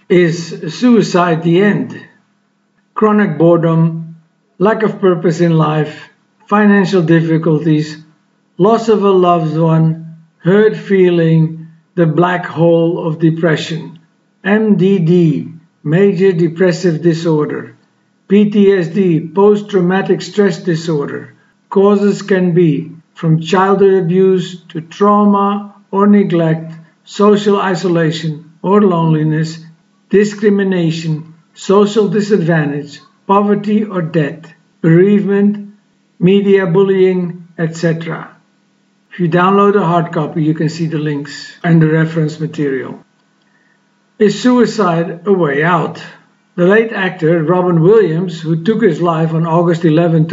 Is suicide the end? Chronic boredom, lack of purpose in life, financial difficulties, loss of a loved one, hurt feeling, the black hole of depression, MDD, major depressive disorder, PTSD, post-traumatic stress disorder. Causes can be from childhood abuse to trauma or neglect, social isolation or loneliness, discrimination, social disadvantage, poverty or debt, bereavement, media bullying, etc. If you download a hard copy, you can see the links and the reference material. Is suicide a way out? The late actor Robin Williams, who took his life on August 11,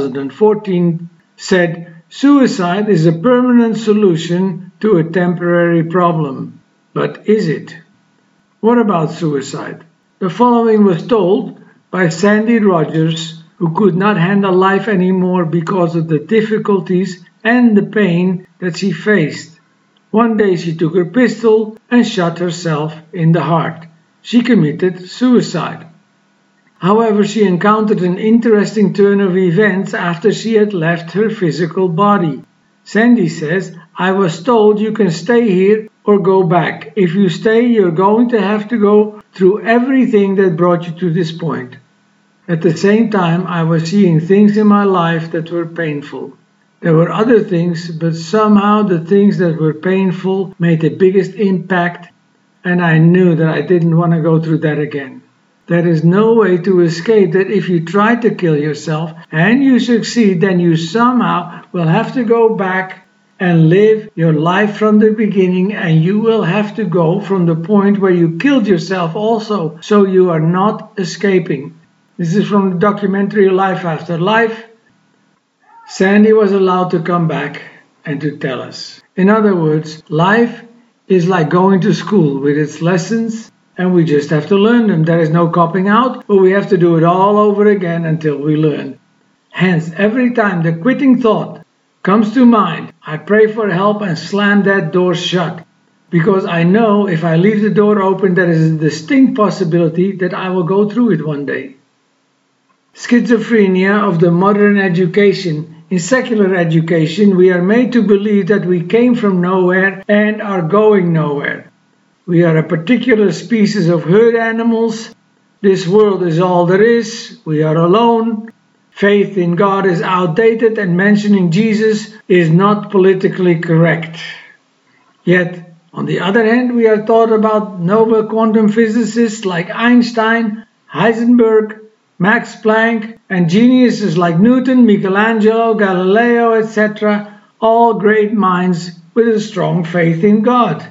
2014, said, "Suicide is a permanent solution to a temporary problem." But is it? What about suicide? The following was told by Sandy Rogers, who could not handle life anymore because of the difficulties and the pain that she faced. One day she took her pistol and shot herself in the heart. She committed suicide. However, she encountered an interesting turn of events after she had left her physical body. Sandy says, "I was told you can stay here or go back. If you stay, you're going to have to go through everything that brought you to this point." At the same time, I was seeing things in my life that were painful. There were other things, but somehow the things that were painful made the biggest impact, and I knew that I didn't want to go through that again. There is no way to escape that if you try to kill yourself and you succeed, then you somehow will have to go back and live your life from the beginning, and you will have to go from the point where you killed yourself also, so you are not escaping. This is from the documentary Life After Life. Sandy was allowed to come back and to tell us. In other words, life is like going to school with its lessons, and we just have to learn them. There is no copping out, but we have to do it all over again until we learn. Hence, every time the quitting thought comes to mind, I pray for help and slam that door shut, because I know if I leave the door open, there is a distinct possibility that I will go through it one day. Schizophrenia of the modern education. In secular education, we are made to believe that we came from nowhere and are going nowhere. We are a particular species of herd animals. This world is all there is. We are alone. Faith in God is outdated, and mentioning Jesus is not politically correct. Yet, on the other hand, we are taught about Nobel quantum physicists like Einstein, Heisenberg, Max Planck, and geniuses like Newton, Michelangelo, Galileo, etc., all great minds with a strong faith in God.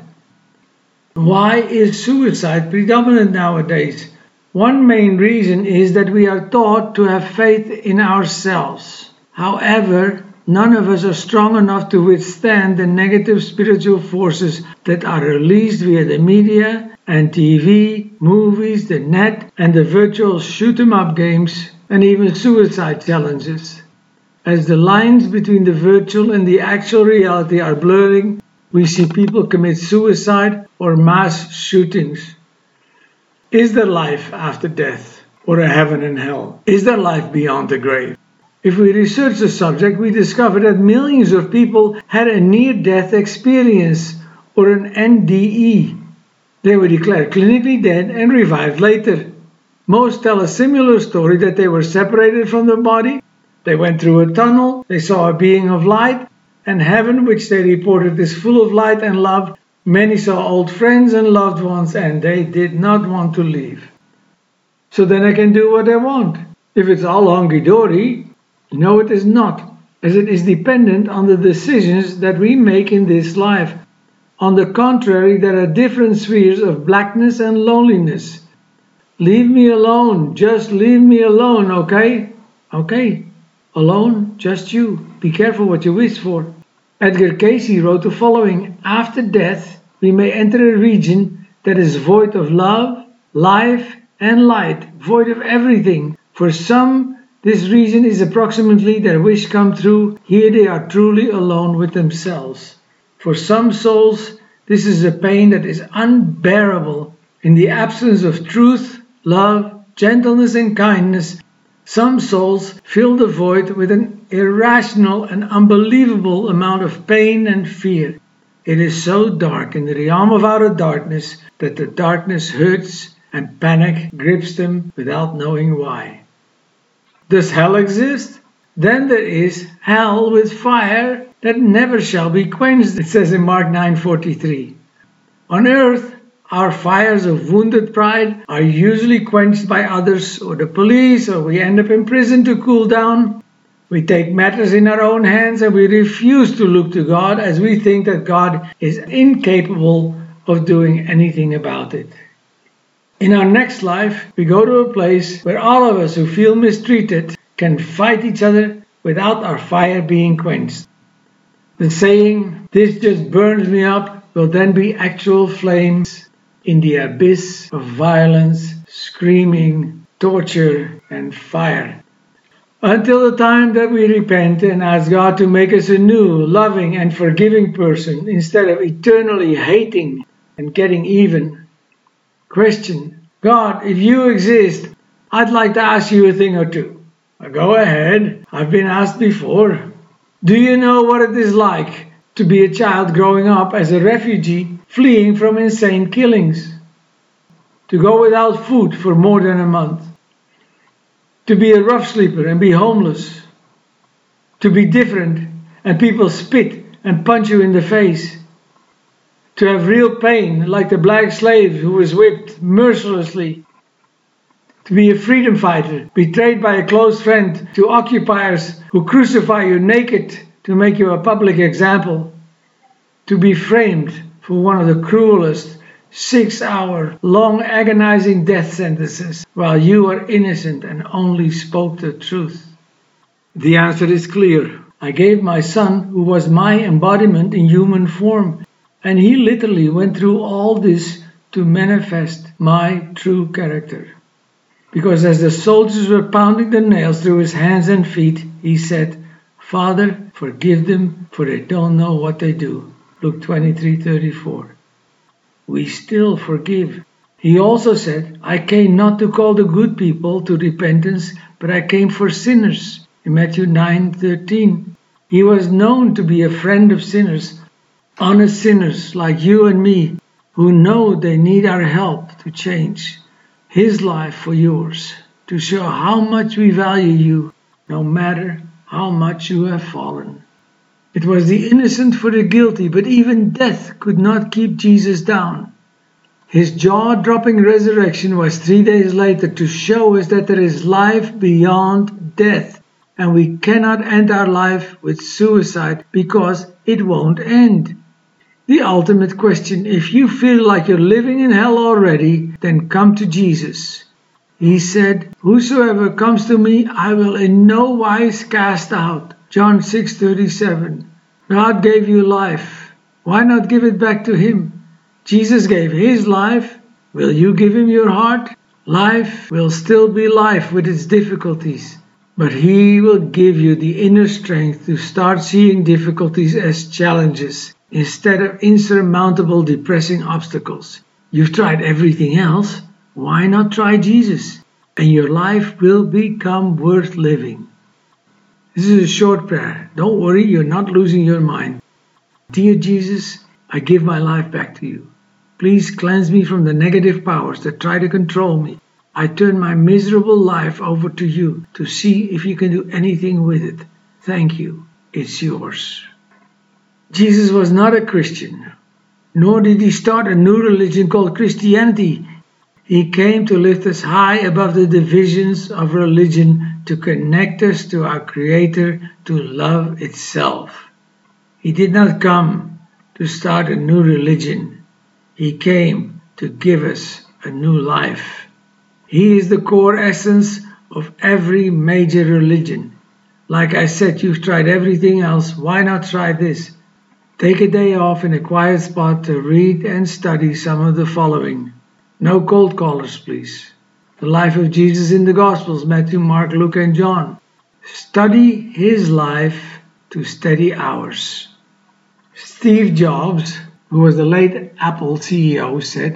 Why is suicide predominant nowadays? One main reason is that we are taught to have faith in ourselves. However, none of us are strong enough to withstand the negative spiritual forces that are released via the media and TV, movies, the net, and the virtual shoot-'em-up games, and even suicide challenges. As the lines between the virtual and the actual reality are blurring, we see people commit suicide or mass shootings. Is there life after death, or a heaven and hell? Is there life beyond the grave? If we research the subject, we discover that millions of people had a near-death experience, or an NDE. They were declared clinically dead and revived later. Most tell a similar story, that they were separated from the body, they went through a tunnel, they saw a being of light, and heaven, which they reported is full of light and love. Many saw old friends and loved ones, and they did not want to leave. So then I can do what I want. If it's all hunky-dory, no, it is not, as it is dependent on the decisions that we make in this life. On the contrary, there are different spheres of blackness and loneliness. Leave me alone, just leave me alone, okay? Okay, alone, just you. Be careful what you wish for. Edgar Cayce wrote the following: after death, we may enter a region that is void of love, life, and light, void of everything. For some, this region is approximately their wish come true. Here they are truly alone with themselves. For some souls, this is a pain that is unbearable. In the absence of truth, love, gentleness and kindness, some souls fill the void with an irrational and unbelievable amount of pain and fear. It is so dark in the realm of outer darkness that the darkness hurts and panic grips them without knowing why. Does hell exist? Then there is hell with fire that never shall be quenched, it says in Mark 9:43. On earth, our fires of wounded pride are usually quenched by others or the police, or we end up in prison to cool down. We take matters in our own hands and we refuse to look to God as we think that God is incapable of doing anything about it. In our next life, we go to a place where all of us who feel mistreated can fight each other without our fire being quenched. The saying, "This just burns me up," will then be actual flames in the abyss of violence, screaming, torture, and fire. Until the time that we repent and ask God to make us a new, loving, and forgiving person instead of eternally hating and getting even. Question: God, if you exist, I'd like to ask you a thing or two. Go ahead, I've been asked before. Do you know what it is like to be a child growing up as a refugee fleeing from insane killings? To go without food for more than a month? To be a rough sleeper and be homeless? To be different and people spit and punch you in the face? To have real pain like the black slave who was whipped mercilessly? To be a freedom fighter, betrayed by a close friend to occupiers who crucify you naked to make you a public example? To be framed for one of the cruelest 6-hour long agonizing death sentences while you were innocent and only spoke the truth? The answer is clear. I gave my son, who was my embodiment in human form, and he literally went through all this to manifest my true character. Because as the soldiers were pounding the nails through his hands and feet, he said, "Father, forgive them, for they don't know what they do." Luke 23:34. We still forgive. He also said, "I came not to call the good people to repentance, but I came for sinners." In Matthew 9:13. He was known to be a friend of sinners, honest sinners like you and me, who know they need our help to change. His life for yours, to show how much we value you, no matter how much you have fallen. It was the innocent for the guilty, but even death could not keep Jesus down. His jaw-dropping resurrection was 3 days later to show us that there is life beyond death, and we cannot end our life with suicide because it won't end. The ultimate question: if you feel like you're living in hell already, then come to Jesus. He said, "Whosoever comes to me, I will in no wise cast out." John 6:37. God gave you life. Why not give it back to him? Jesus gave his life. Will you give him your heart? Life will still be life with its difficulties, but he will give you the inner strength to start seeing difficulties as challenges instead of insurmountable depressing obstacles. You've tried everything else. Why not try Jesus? And your life will become worth living. This is a short prayer. Don't worry, you're not losing your mind. Dear Jesus, I give my life back to you. Please cleanse me from the negative powers that try to control me. I turn my miserable life over to you to see if you can do anything with it. Thank you. It's yours. Jesus was not a Christian, nor did he start a new religion called Christianity. He came to lift us high above the divisions of religion, to connect us to our Creator, to love itself. He did not come to start a new religion. He came to give us a new life. He is the core essence of every major religion. Like I said, you've tried everything else. Why not try this? Take a day off in a quiet spot to read and study some of the following. No cold callers, please. The life of Jesus in the Gospels, Matthew, Mark, Luke, and John. Study his life to study ours. Steve Jobs, who was the late Apple CEO, said,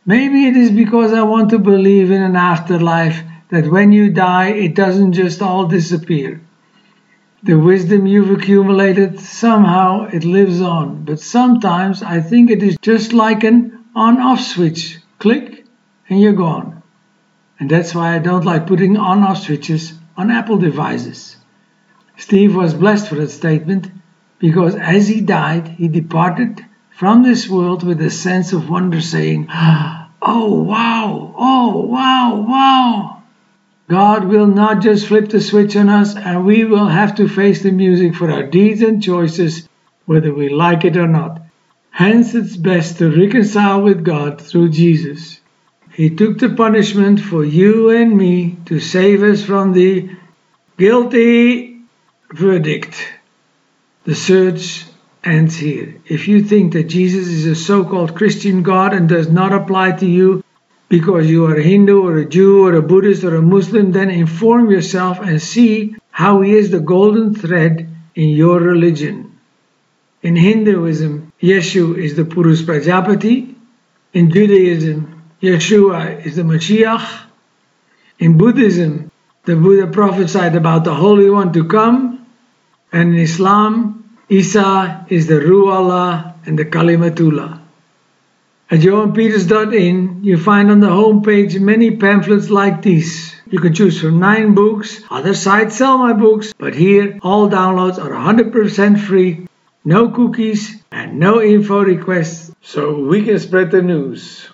Maybe it is because I want to believe in an afterlife, that when you die it doesn't just all disappear. The wisdom you've accumulated, somehow it lives on, but sometimes I think it is just like an on-off switch. Click and you're gone. And that's why I don't like putting on-off switches on Apple devices. Steve was blessed for that statement, because as he died, he departed from this world with a sense of wonder, saying, "Oh wow, oh wow, wow." God will not just flip the switch on us, and we will have to face the music for our deeds and choices, whether we like it or not. Hence it's best to reconcile with God through Jesus. He took the punishment for you and me to save us from the guilty verdict. The search ends here. If you think that Jesus is a so-called Christian God and does not apply to you because you are a Hindu or a Jew or a Buddhist or a Muslim, then inform yourself and see how he is the golden thread in your religion. In Hinduism, Yeshu is the Purus Prajapati. In Judaism, Yeshua is the Mashiach. In Buddhism, the Buddha prophesied about the Holy One to come. And in Islam, Isa is the Ruh Allah and the Kalimatullah. At johanpeters.in, you find on the homepage many pamphlets like these. You can choose from 9 books. Other sites sell my books, but here all downloads are 100% free, no cookies and no info requests, so we can spread the news.